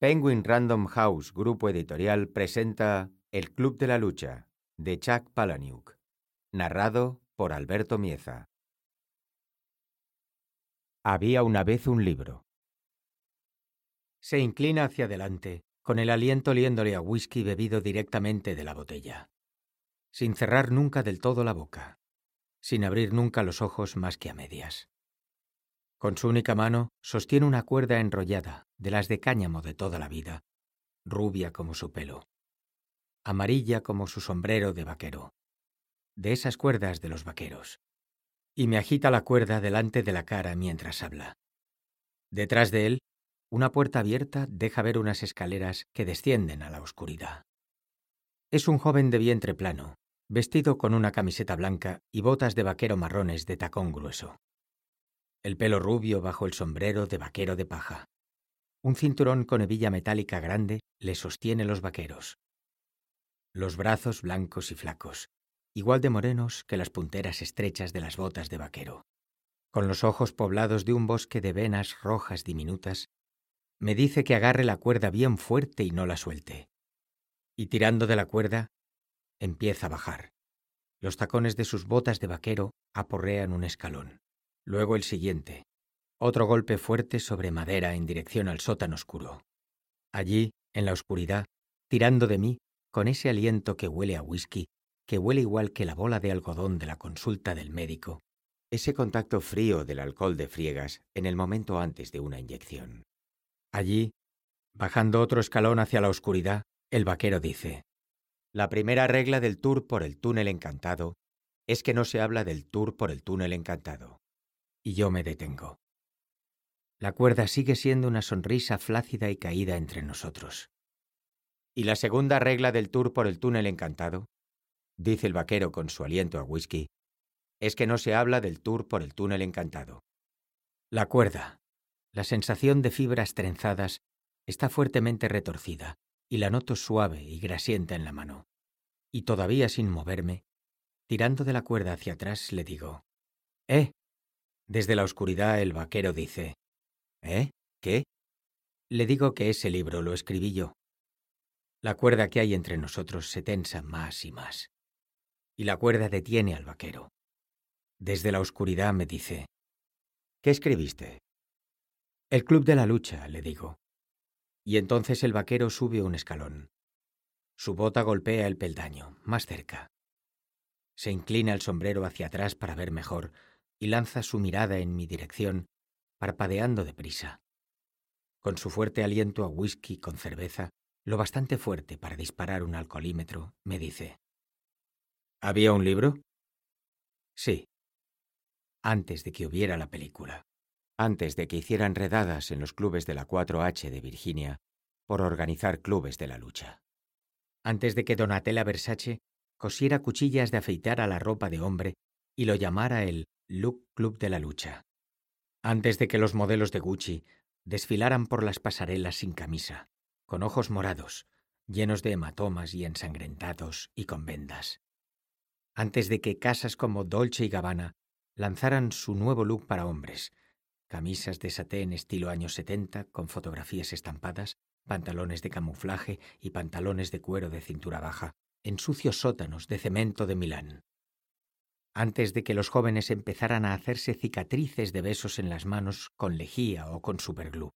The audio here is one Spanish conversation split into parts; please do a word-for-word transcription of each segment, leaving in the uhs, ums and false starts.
Penguin Random House Grupo Editorial presenta El Club de la Lucha, de Chuck Palahniuk, narrado por Alberto Mieza. Había una vez un libro. Se inclina hacia adelante, con el aliento oliéndole a whisky bebido directamente de la botella, sin cerrar nunca del todo la boca, sin abrir nunca los ojos más que a medias. Con su única mano sostiene una cuerda enrollada, de las de cáñamo de toda la vida, rubia como su pelo, amarilla como su sombrero de vaquero, de esas cuerdas de los vaqueros, y me agita la cuerda delante de la cara mientras habla. Detrás de él, una puerta abierta deja ver unas escaleras que descienden a la oscuridad. Es un joven de vientre plano, vestido con una camiseta blanca y botas de vaquero marrones de tacón grueso. El pelo rubio bajo el sombrero de vaquero de paja. Un cinturón con hebilla metálica grande le sostiene los vaqueros. Los brazos blancos y flacos, igual de morenos que las punteras estrechas de las botas de vaquero. Con los ojos poblados de un bosque de venas rojas diminutas, me dice que agarre la cuerda bien fuerte y no la suelte. Y tirando de la cuerda, empieza a bajar. Los tacones de sus botas de vaquero aporrean un escalón. Luego el siguiente. Otro golpe fuerte sobre madera en dirección al sótano oscuro. Allí, en la oscuridad, tirando de mí, con ese aliento que huele a whisky, que huele igual que la bola de algodón de la consulta del médico, ese contacto frío del alcohol de friegas en el momento antes de una inyección. Allí, bajando otro escalón hacia la oscuridad, el vaquero dice: la primera regla del tour por el túnel encantado es que no se habla del tour por el túnel encantado. Y yo me detengo. La cuerda sigue siendo una sonrisa flácida y caída entre nosotros. ¿Y la segunda regla del tour por el túnel encantado?, dice el vaquero con su aliento a whisky, es que no se habla del tour por el túnel encantado. La cuerda, la sensación de fibras trenzadas, está fuertemente retorcida y la noto suave y grasienta en la mano. Y todavía sin moverme, tirando de la cuerda hacia atrás, le digo: «¿Eh?» Desde la oscuridad el vaquero dice: «¿Eh? ¿Qué?» Le digo que ese libro lo escribí yo. La cuerda que hay entre nosotros se tensa más y más. Y la cuerda detiene al vaquero. Desde la oscuridad me dice: «¿Qué escribiste?» «El Club de la Lucha», le digo. Y entonces el vaquero sube un escalón. Su bota golpea el peldaño, más cerca. Se inclina el sombrero hacia atrás para ver mejor y lanza su mirada en mi dirección, parpadeando deprisa. Con su fuerte aliento a whisky con cerveza, lo bastante fuerte para disparar un alcoholímetro, me dice: ¿había un libro? Sí. Antes de que hubiera la película. Antes de que hicieran redadas en los clubes de la cuatro H de Virginia por organizar clubes de la lucha. Antes de que Donatella Versace cosiera cuchillas de afeitar a la ropa de hombre y lo llamara el Look Club de la Lucha. Antes de que los modelos de Gucci desfilaran por las pasarelas sin camisa, con ojos morados, llenos de hematomas y ensangrentados y con vendas. Antes de que casas como Dolce y Gabbana lanzaran su nuevo look para hombres, camisas de satén estilo años setenta con fotografías estampadas, pantalones de camuflaje y pantalones de cuero de cintura baja, en sucios sótanos de cemento de Milán. Antes de que los jóvenes empezaran a hacerse cicatrices de besos en las manos con lejía o con superglue.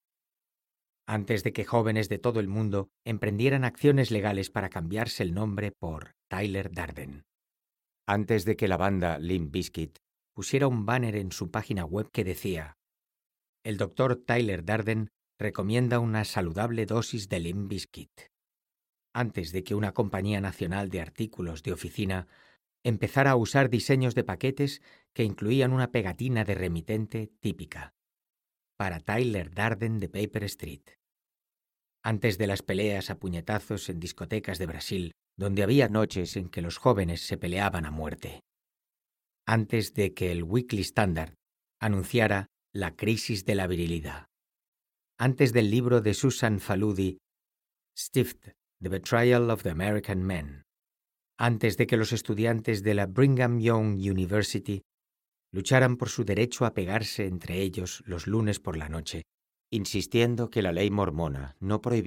Antes de que jóvenes de todo el mundo emprendieran acciones legales para cambiarse el nombre por Tyler Darden. Antes de que la banda Limp Bizkit pusiera un banner en su página web que decía: el doctor Tyler Darden recomienda una saludable dosis de Limp Bizkit. Antes de que una compañía nacional de artículos de oficina empezara a usar diseños de paquetes que incluían una pegatina de remitente típica. Para Tyler Darden de Paper Street. Antes de las peleas a puñetazos en discotecas de Brasil, donde había noches en que los jóvenes se peleaban a muerte. Antes de que el Weekly Standard anunciara la crisis de la virilidad. Antes del libro de Susan Faludi, Stiffed, The Betrayal of the American Man. Antes de que los estudiantes de la Brigham Young University lucharan por su derecho a pegarse entre ellos los lunes por la noche, insistiendo que la ley mormona no prohibía